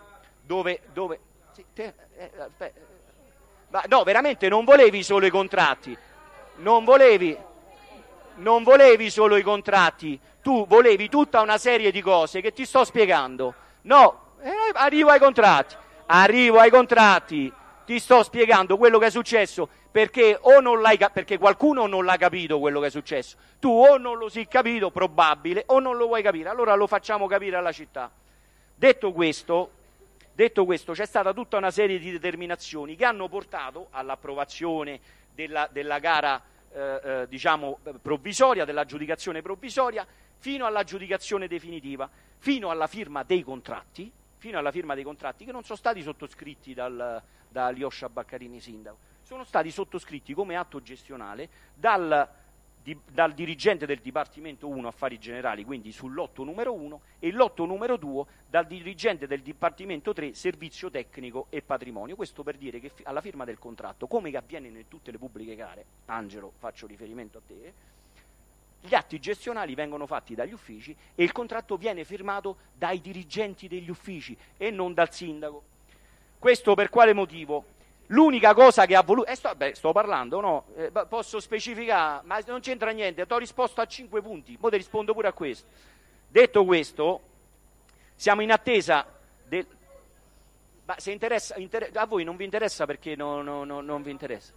no, veramente non volevi solo i contratti, non volevi solo i contratti, tu volevi tutta una serie di cose che ti sto spiegando. No, arrivo ai contratti, ti sto spiegando quello che è successo, perché perché qualcuno non l'ha capito quello che è successo. Tu o non lo sei capito, probabile, o non lo vuoi capire, allora lo facciamo capire alla città. Detto questo, c'è stata tutta una serie di determinazioni che hanno portato all'approvazione della gara provvisoria, dell'aggiudicazione provvisoria, fino all'aggiudicazione definitiva, fino alla firma dei contratti che non sono stati sottoscritti da Alyosha Baccarini sindaco, sono stati sottoscritti come atto gestionale dal dirigente del Dipartimento 1 Affari Generali, quindi sul lotto numero 1, e lotto numero 2 dal dirigente del Dipartimento 3 Servizio Tecnico e Patrimonio. Questo per dire che alla firma del contratto, come che avviene in tutte le pubbliche gare, Angelo, faccio riferimento a te, gli atti gestionali vengono fatti dagli uffici e il contratto viene firmato dai dirigenti degli uffici e non dal sindaco. Questo per quale motivo? L'unica cosa che ha voluto... sto parlando, no? Posso specificare, ma non c'entra niente, ti ho risposto a 5 punti, ora ti rispondo pure a questo. Detto questo, siamo in attesa del... Ma se interessa, a voi non vi interessa perché non vi interessa?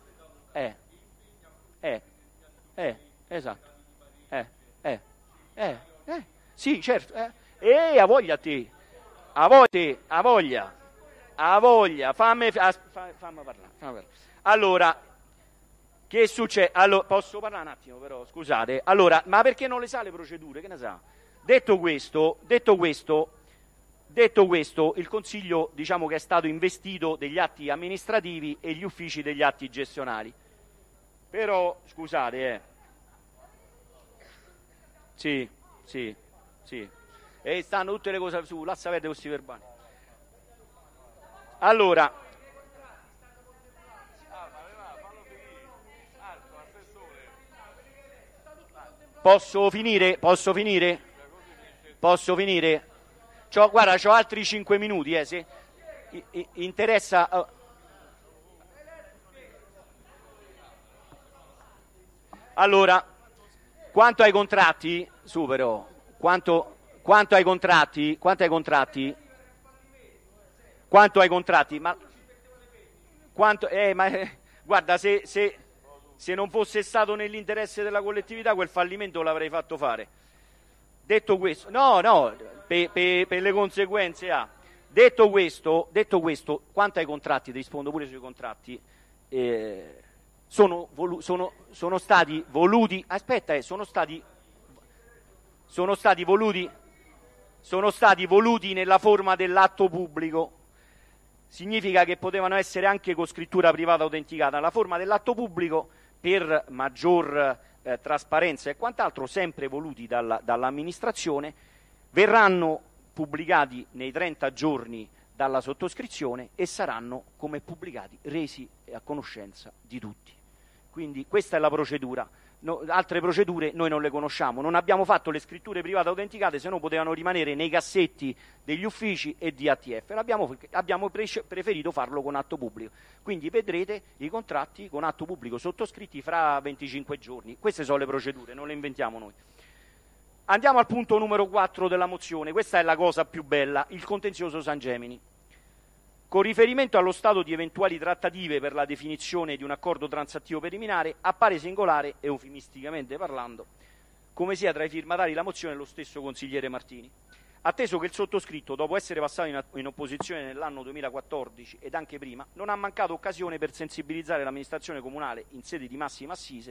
Esatto. Sì, certo. Ha voglia a te. Ha voglia, fammi parlare. Allora, che succede? Allora, posso parlare un attimo però, scusate. Allora, ma perché non le sa le procedure? Che ne sa? Detto questo, il Consiglio, diciamo che è stato investito degli atti amministrativi e gli uffici degli atti gestionali. Però, scusate, Sì. E stanno tutte le cose su, là sapete questi verbali. Allora, posso finire? Guarda, c'ho altri 5 minuti, se interessa. Allora, quanto ai contratti, supero. Quanto ai contratti? Guarda, se non fosse stato nell'interesse della collettività, quel fallimento l'avrei fatto fare. Detto questo, per le conseguenze Detto questo, quanto ai contratti, ti rispondo pure sui contratti, sono stati voluti, sono stati voluti nella forma dell'atto pubblico. Significa che potevano essere anche con scrittura privata autenticata. La forma dell'atto pubblico, per maggior trasparenza e quant'altro, sempre voluti dall'amministrazione, verranno pubblicati nei 30 giorni dalla sottoscrizione e saranno, come pubblicati, resi a conoscenza di tutti. Quindi questa è la procedura. Altre procedure noi non le conosciamo, non abbiamo fatto le scritture private autenticate, se no potevano rimanere nei cassetti degli uffici e di ATF. Abbiamo preferito farlo con atto pubblico, quindi vedrete i contratti con atto pubblico sottoscritti fra 25 giorni. Queste sono le procedure, non le inventiamo noi. Andiamo al punto numero 4 della mozione, questa è la cosa più bella, il contenzioso San Gemini. Con riferimento allo stato di eventuali trattative per la definizione di un accordo transattivo preliminare, appare singolare, eufemisticamente parlando, come sia tra i firmatari la mozione lo stesso consigliere Martini, atteso che il sottoscritto, dopo essere passato in opposizione nell'anno 2014 ed anche prima, non ha mancato occasione per sensibilizzare l'amministrazione comunale in sede di massima assise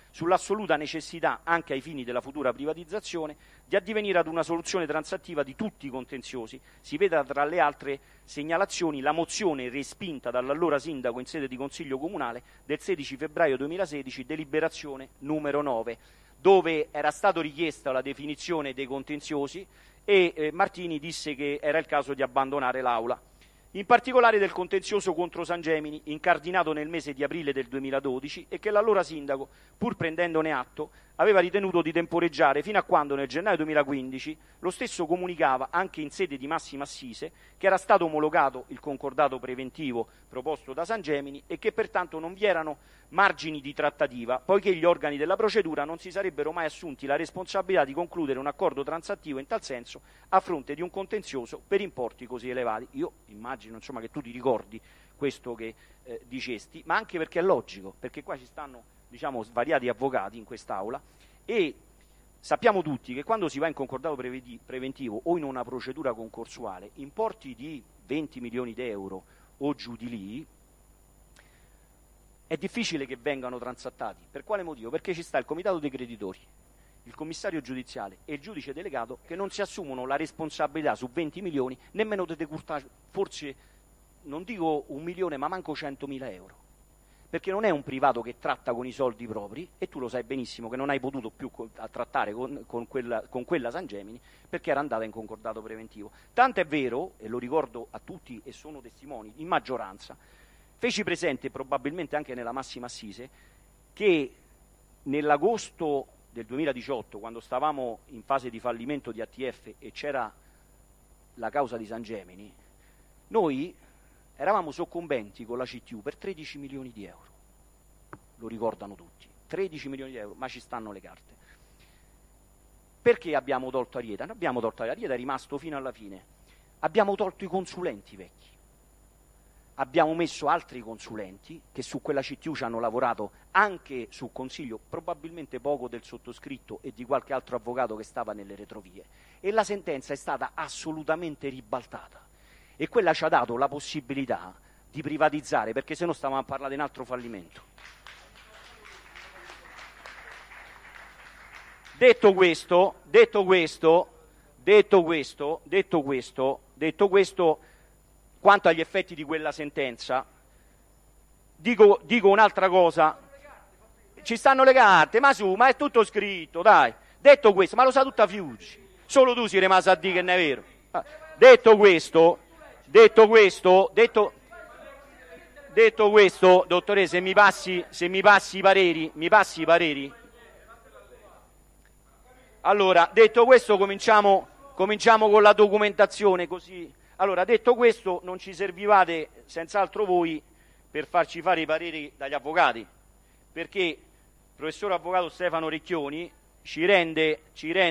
sull'assoluta necessità, anche ai fini della futura privatizzazione, di addivenire ad una soluzione transattiva di tutti i contenziosi. Si veda tra le altre segnalazioni la mozione respinta dall'allora sindaco in sede di Consiglio Comunale del 16 febbraio 2016, deliberazione numero 9, dove era stata richiesta la definizione dei contenziosi e Martini disse che era il caso di abbandonare l'Aula. In particolare del contenzioso contro San Gemini, incardinato nel mese di aprile del 2012 e che l'allora sindaco, pur prendendone atto, aveva ritenuto di temporeggiare fino a quando nel gennaio 2015 lo stesso comunicava, anche in sede di massima assise, che era stato omologato il concordato preventivo proposto da San Gemini e che pertanto non vi erano margini di trattativa, poiché gli organi della procedura non si sarebbero mai assunti la responsabilità di concludere un accordo transattivo in tal senso a fronte di un contenzioso per importi così elevati. Io immagino, insomma, che tu ti ricordi questo che dicesti, ma anche perché è logico, perché qua ci stanno, diciamo, svariati avvocati in quest'Aula e sappiamo tutti che quando si va in concordato preventivo o in una procedura concorsuale, importi di 20 milioni di euro o giù di lì, è difficile che vengano transattati. Per quale motivo? Perché ci sta il comitato dei creditori, il commissario giudiziale e il giudice delegato che non si assumono la responsabilità su 20 milioni nemmeno di decurtare, forse non dico 1 milione ma manco 100.000 euro, perché non è un privato che tratta con i soldi propri, e tu lo sai benissimo che non hai potuto più trattare con quella San Gemini perché era andata in concordato preventivo. Tanto è vero, e lo ricordo a tutti e sono testimoni in maggioranza, feci presente probabilmente anche nella massima assise che nell'agosto del 2018, quando stavamo in fase di fallimento di ATF e c'era la causa di San Gemini, noi eravamo soccombenti con la CTU per 13 milioni di euro. Lo ricordano tutti. 13 milioni di euro, ma ci stanno le carte. Perché abbiamo tolto Arieta? Non abbiamo tolto Arieta, è rimasto fino alla fine. Abbiamo tolto i consulenti vecchi. Abbiamo messo altri consulenti che su quella CTU ci hanno lavorato anche su consiglio, probabilmente poco del sottoscritto e di qualche altro avvocato che stava nelle retrovie. E la sentenza è stata assolutamente ribaltata. E quella ci ha dato la possibilità di privatizzare, perché se no stavamo a parlare di un altro fallimento. Detto questo, quanto agli effetti di quella sentenza, dico un'altra cosa. Ci stanno le carte, ma è tutto scritto, dai. Detto questo, ma lo sa tutta Fiuggi. Solo tu sei rimasto a dire che non è vero. Detto questo, dottore, se mi passi i pareri. Allora, detto questo, cominciamo con la documentazione, così. Allora, detto questo, non ci servivate senz'altro voi per farci fare i pareri dagli avvocati, perché il professor avvocato Stefano Recchioni ci rende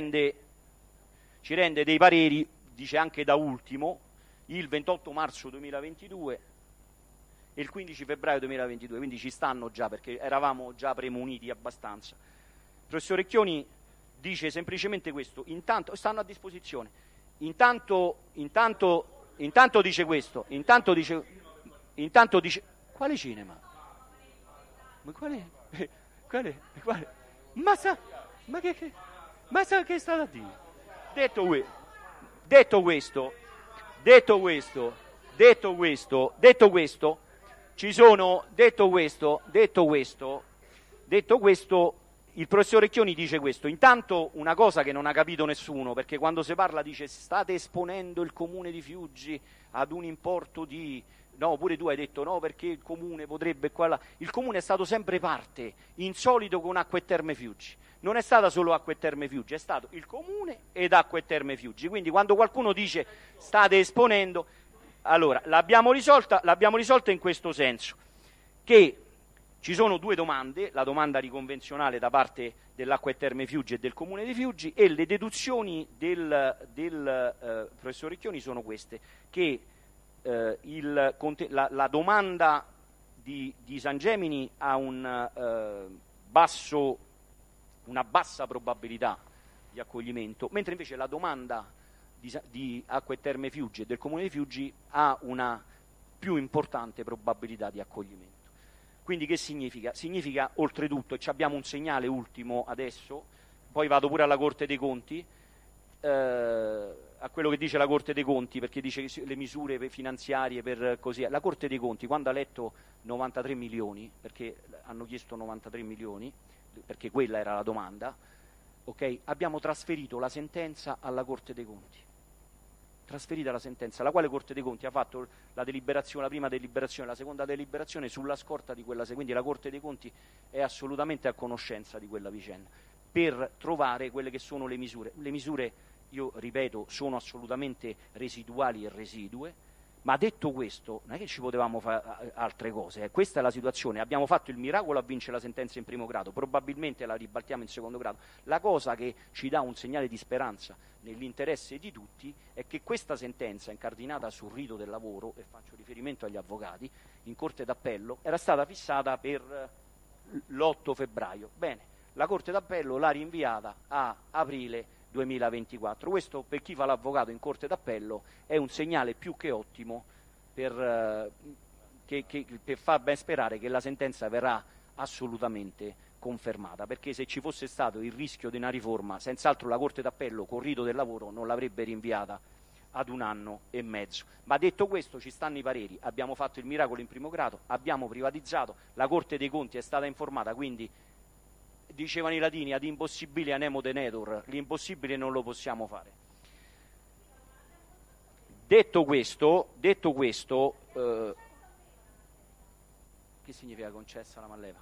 dei pareri, dice anche da ultimo, il 28 marzo 2022 e il 15 febbraio 2022, quindi ci stanno già, perché eravamo già premuniti abbastanza. Il professor Recchioni dice semplicemente questo, intanto stanno a disposizione, intanto dice questo, intanto dice quale cinema? Ma quale? Ma che è stato a dire? Detto questo, il professor Recchioni dice questo. Intanto una cosa che non ha capito nessuno, perché quando si parla dice state esponendo il comune di Fiuggi ad un importo di... No, pure tu hai detto no, perché il comune potrebbe qua là. Il comune è stato sempre parte, insolito con Acque e Terme Fiuggi. Non è stata solo Acque e Terme Fiuggi, è stato il comune ed Acque e Terme Fiuggi. Quindi quando qualcuno dice state esponendo, allora l'abbiamo risolta in questo senso, che ci sono due domande, la domanda riconvenzionale da parte dell'Acque e Terme Fiuggi e del comune di Fiuggi, e le deduzioni del professor Recchioni sono queste, che la domanda di San Gemini ha una bassa probabilità di accoglimento, mentre invece la domanda di Acque e Terme Fiuggi e del comune di Fiuggi ha una più importante probabilità di accoglimento. Quindi che significa? Significa oltretutto, e abbiamo un segnale ultimo adesso, poi vado pure alla Corte dei Conti, a quello che dice la Corte dei Conti, perché dice che le misure finanziarie per così. La Corte dei Conti, quando ha letto 93 milioni, perché hanno chiesto 93 milioni, perché quella era la domanda, ok? Abbiamo trasferito la sentenza alla Corte dei Conti. Trasferita la sentenza, la quale Corte dei Conti ha fatto la deliberazione, la prima deliberazione, la seconda deliberazione sulla scorta di quella, quindi la Corte dei Conti è assolutamente a conoscenza di quella vicenda, per trovare quelle che sono le misure. Le misure, io ripeto, sono assolutamente residuali e residue, ma detto questo, non è che ci potevamo fare altre cose, questa è la situazione, abbiamo fatto il miracolo a vincere la sentenza in primo grado, probabilmente la ribaltiamo in secondo grado. La cosa che ci dà un segnale di speranza nell'interesse di tutti è che questa sentenza, incardinata sul rito del lavoro, e faccio riferimento agli avvocati, in Corte d'Appello, era stata fissata per l'8 febbraio. Bene, la Corte d'Appello l'ha rinviata a aprile 2024. Questo, per chi fa l'avvocato in Corte d'Appello, è un segnale più che ottimo per far ben sperare che la sentenza verrà assolutamente confermata, perché se ci fosse stato il rischio di una riforma, senz'altro la Corte d'Appello col rito del lavoro non l'avrebbe rinviata ad 1 anno e mezzo. Ma detto questo, ci stanno i pareri, abbiamo fatto il miracolo in primo grado, abbiamo privatizzato, la Corte dei Conti è stata informata, quindi dicevano i latini ad impossibile anemo tenetur, l'impossibile non lo possiamo fare. Detto questo, che significa concessa la manleva?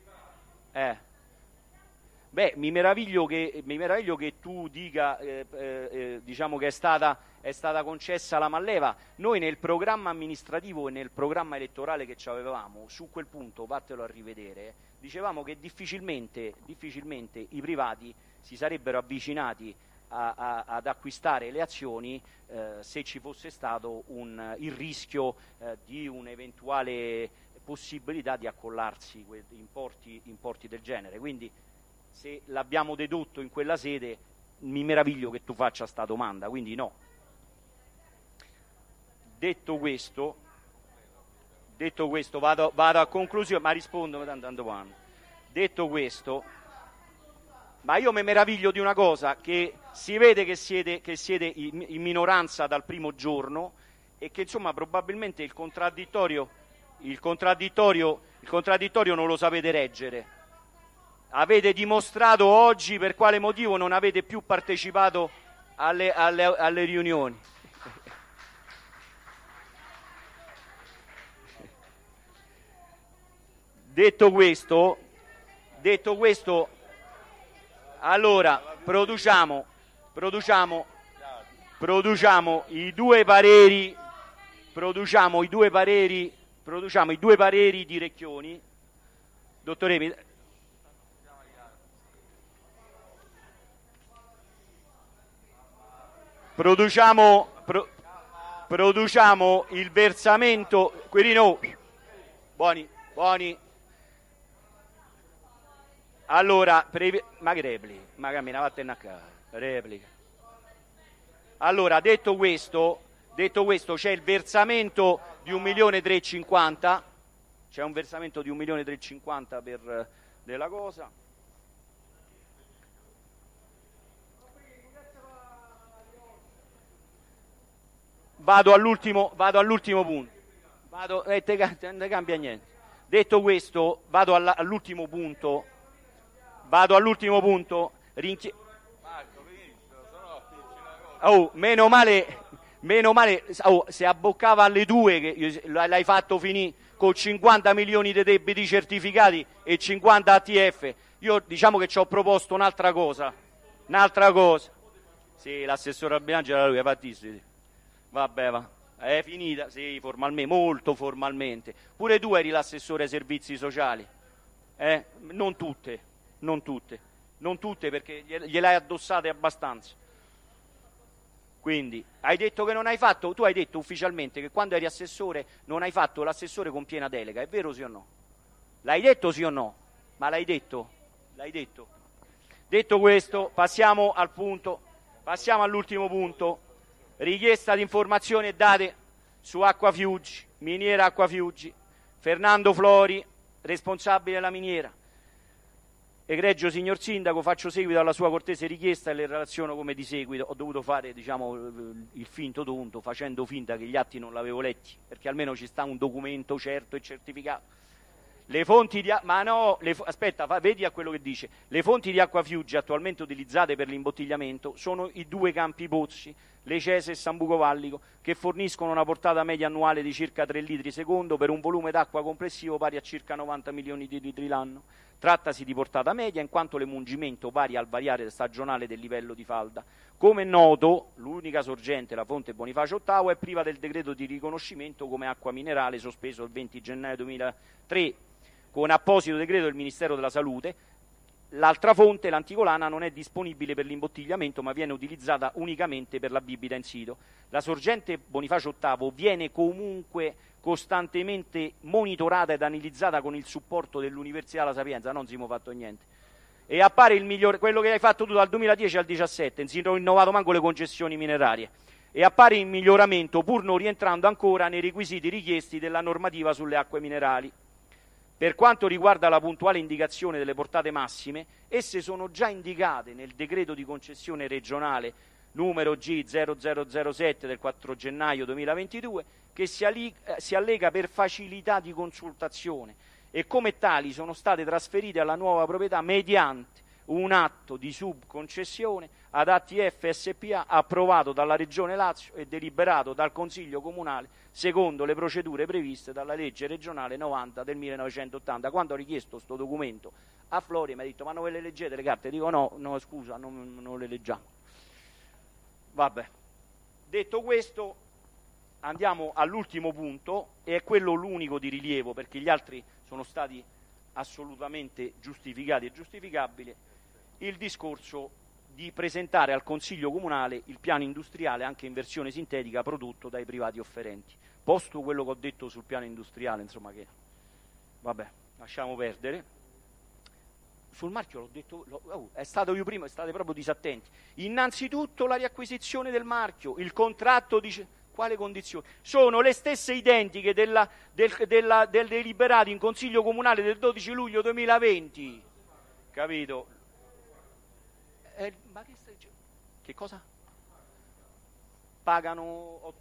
Beh, mi meraviglio che tu dica diciamo che è stata concessa la manleva. Noi nel programma amministrativo e nel programma elettorale che ci avevamo, su quel punto, vattelo a rivedere, dicevamo che difficilmente i privati si sarebbero avvicinati ad acquistare le azioni se ci fosse stato il rischio di un'eventuale possibilità di accollarsi importi del genere. Quindi se l'abbiamo dedotto in quella sede, mi meraviglio che tu faccia sta domanda, quindi no. Detto questo vado a conclusione, ma rispondo tanto quando. Detto questo, ma io mi meraviglio di una cosa, che si vede che siete in minoranza dal primo giorno e che insomma probabilmente il contraddittorio non lo sapete reggere. Avete dimostrato oggi per quale motivo non avete più partecipato alle riunioni. Detto questo, allora produciamo i due pareri di Recchioni. Dottore, produciamo il versamento, Quirino, buoni. Allora, ma che replica? Ma cammina, vattene a casa, replica. Allora, detto questo, c'è il versamento di 1.350.000, c'è un versamento di 1.350.000 per della cosa. Vado all'ultimo punto. Ne cambia niente. Detto questo, vado all'ultimo punto. Meno male, se abboccava alle 2 che l'hai fatto finire con 50 milioni di debiti certificati e 50 ATF. Io diciamo che ci ho proposto un'altra cosa. Sì, l'assessore al bilancio era lui, hai fatti sì. Vabbè, va. È finita? Sì, formalmente, molto formalmente. Pure tu eri l'assessore ai servizi sociali. Non tutte perché gliel'hai addossate abbastanza. Quindi, hai detto che non hai fatto, tu hai detto ufficialmente che quando eri assessore non hai fatto l'assessore con piena delega, è vero sì o no? L'hai detto sì o no? Ma l'hai detto? Detto questo, passiamo all'ultimo punto. Richiesta di informazioni e date su Acqua Fiuggi, miniera Acqua Fiuggi. Fernando Flori, responsabile della miniera. Egregio signor Sindaco, faccio seguito alla sua cortese richiesta e le relaziono come di seguito. Ho dovuto fare il finto tonto, facendo finta che gli atti non l'avevo letti, perché almeno ci sta un documento certo e certificato. Le fonti di vedi a quello che dice. Le fonti di acqua Fiuggi attualmente utilizzate per l'imbottigliamento sono i 2 campi pozzi, Lecese e San Buco Vallico, che forniscono una portata media annuale di circa 3 litri secondo per un volume d'acqua complessivo pari a circa 90 milioni di litri l'anno. Trattasi di portata media in quanto l'emungimento varia al variare stagionale del livello di falda. Come è noto, l'unica sorgente, la fonte Bonifacio VIII, è priva del decreto di riconoscimento come acqua minerale sospeso il 20 gennaio 2003 con apposito decreto del Ministero della Salute. L'altra fonte, l'Anticolana, non è disponibile per l'imbottigliamento ma viene utilizzata unicamente per la bibita in sito. La sorgente Bonifacio VIII viene comunque costantemente monitorata ed analizzata con il supporto dell'Università La Sapienza, non si è fatto niente. E appare il migliore, quello che hai fatto tu dal 2010 al 2017, non si sono rinnovato manco le concessioni minerarie, e appare in miglioramento pur non rientrando ancora nei requisiti richiesti della normativa sulle acque minerali. Per quanto riguarda la puntuale indicazione delle portate massime, esse sono già indicate nel decreto di concessione regionale numero G0007 del 4 gennaio 2022, che si allega per facilità di consultazione e come tali sono state trasferite alla nuova proprietà mediante un atto di subconcessione ad ATF SpA approvato dalla Regione Lazio e deliberato dal Consiglio Comunale secondo le procedure previste dalla legge regionale 90 del 1980. Quando ho richiesto questo documento a Florio mi ha detto: ma non ve le leggete le carte? Dico no scusa, non le leggiamo. Vabbè, detto questo andiamo all'ultimo punto, e è quello l'unico di rilievo perché gli altri sono stati assolutamente giustificati e giustificabili. Il discorso di presentare al Consiglio Comunale il piano industriale anche in versione sintetica prodotto dai privati offerenti. Posto quello che ho detto sul piano industriale, insomma, che vabbè, lasciamo perdere. Sul marchio l'ho detto, è stato io prima, state proprio disattenti. Innanzitutto la riacquisizione del marchio, il contratto di quale condizioni? Sono le stesse identiche del deliberato in Consiglio Comunale del 12 luglio 2020, capito? Ma che cosa? Pagano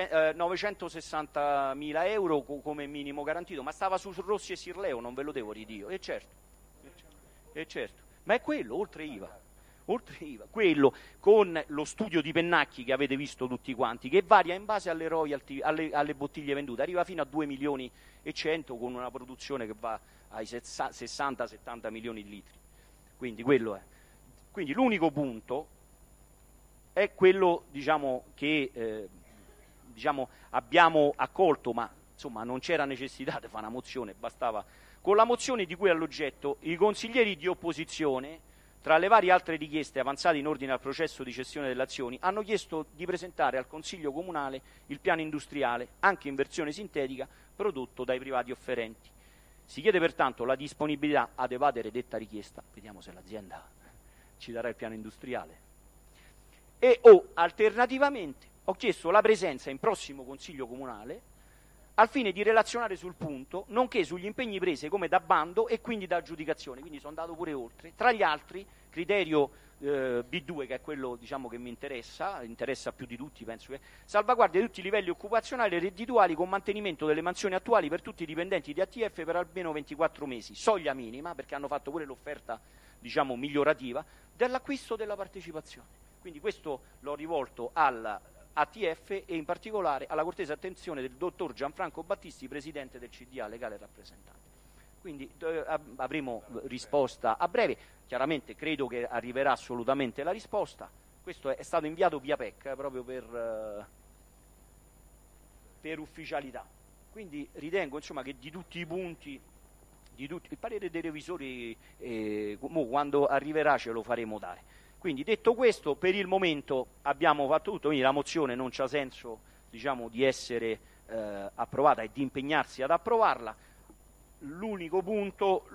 960.000 euro come minimo garantito, ma stava su Rossi e Sirleo, non ve lo devo ridire, e certo, ma è quello, oltre IVA, quello con lo studio di Pennacchi che avete visto tutti quanti, che varia in base alle royalty, alle bottiglie vendute, arriva fino a 2 milioni e 100 con una produzione che va ai 60-70 milioni di litri, quindi quello è. Quindi l'unico punto è quello, che abbiamo accolto, ma insomma non c'era necessità di fare una mozione, bastava. Con la mozione di cui all'oggetto, i consiglieri di opposizione, tra le varie altre richieste avanzate in ordine al processo di cessione delle azioni, hanno chiesto di presentare al Consiglio Comunale il piano industriale, anche in versione sintetica, prodotto dai privati offerenti. Si chiede pertanto la disponibilità ad evadere detta richiesta, vediamo se l'azienda ci darà il piano industriale, o alternativamente ho chiesto la presenza in prossimo Consiglio Comunale al fine di relazionare sul punto, nonché sugli impegni presi come da bando e quindi da aggiudicazione, quindi sono andato pure oltre. Tra gli altri, criterio B2, che è quello che mi interessa più di tutti, penso che salvaguardia di tutti i livelli occupazionali e reddituali con mantenimento delle mansioni attuali per tutti i dipendenti di ATF per almeno 24 mesi, soglia minima, perché hanno fatto pure l'offerta migliorativa, dell'acquisto della partecipazione. Quindi questo l'ho rivolto all'ATF e in particolare alla cortese attenzione del dottor Gianfranco Battisti, presidente del CDA, legale rappresentante. Quindi avremo risposta a breve, chiaramente credo che arriverà assolutamente la risposta. Questo è stato inviato via PEC, proprio per ufficialità. Quindi ritengo che di tutti i punti, il parere dei revisori quando arriverà ce lo faremo dare. Quindi detto questo, per il momento abbiamo fatto tutto, quindi la mozione non c'ha senso di essere approvata e di impegnarsi ad approvarla. L'unico punto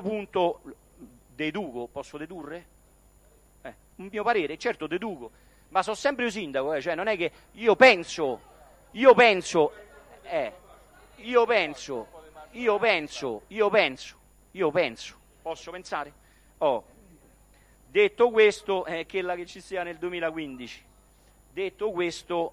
deduco, posso dedurre? Un mio parere, certo deduco, ma sono sempre io sindaco, cioè non è che io penso io penso, posso pensare? Detto questo, che la che ci sia nel 2015. Detto questo,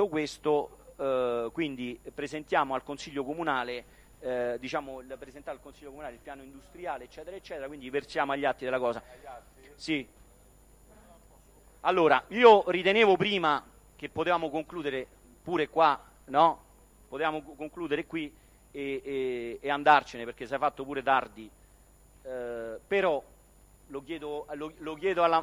quindi presentiamo al Consiglio Comunale, presentare al Consiglio Comunale il piano industriale, eccetera, eccetera, quindi versiamo agli atti della cosa. Sì. Allora, io ritenevo prima che potevamo concludere pure qua, no? Potevamo concludere qui e andarcene, perché si è fatto pure tardi, però lo chiedo alla...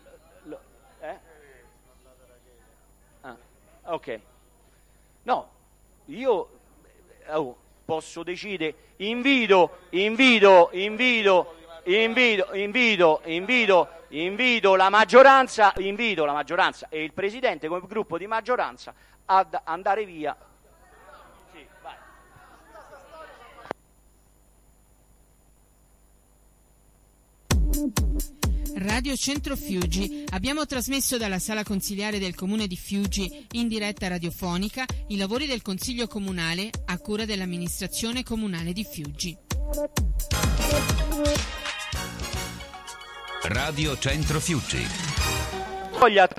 ok. No, io posso decidere, invito la maggioranza e il Presidente come gruppo di maggioranza ad andare via. Sì, vai. Radio Centro Fiuggi. Abbiamo trasmesso dalla sala consiliare del Comune di Fiuggi in diretta radiofonica i lavori del Consiglio Comunale a cura dell'amministrazione comunale di Fiuggi. Radio Centro Fiuggi.